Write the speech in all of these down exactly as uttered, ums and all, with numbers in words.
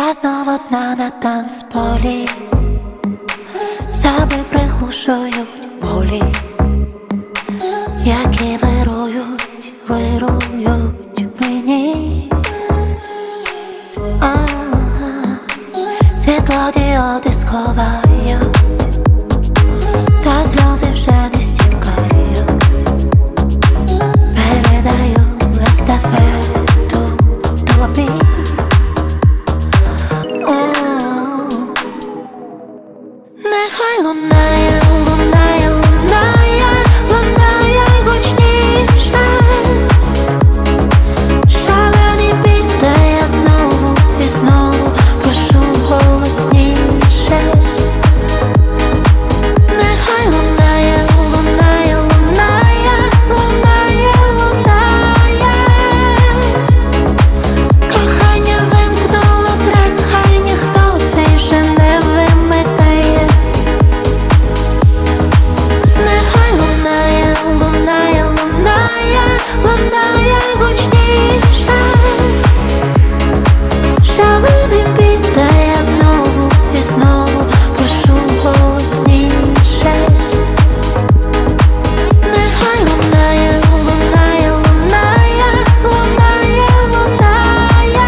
Я знову одна на танцполі, себе приглушують болі, які вирують, вирують мені. А-а-а. Світлодіоди сховають, та сльози вже не стікають. Передаю естафету тобі. Нехай лунає, лунає, лунає, лунає гучніше. Шалені біти, я знову і знову прошу голосніше. Нехай лунає, лунає, лунає, лунає, лунає. Кохання вимкнуло трек, хай ніхто цей вже не вимикає. Нехай лунає, лунає, лунає, лунає гучніше. Шалені біти, я знову і знову прошу голосніше. Нехай лунає, лунає, лунає, лунає, лунає.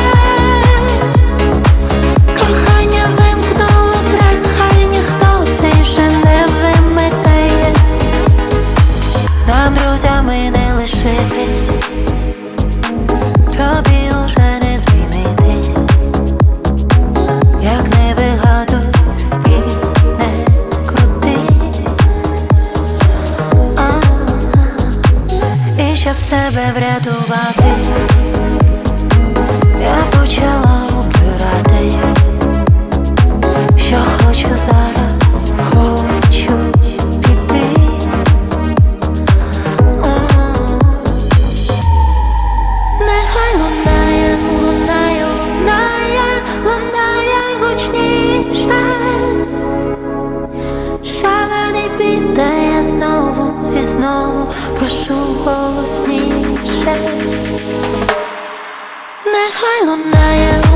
Кохання вимкнуло трек, хай ніхто цей вже не вимикає. Нам друзями не лишитись, тобі уже не змінитись. Як не вигадуй і не крути. А-а-а. І щоб себе врятувати, я почала обирати, що хочу зараз, хочу піти. Нехай лунає, лунає, лунає, лунає гучніше. Шалені біти, я знову і знову прошу голосніше. Нехай лунає.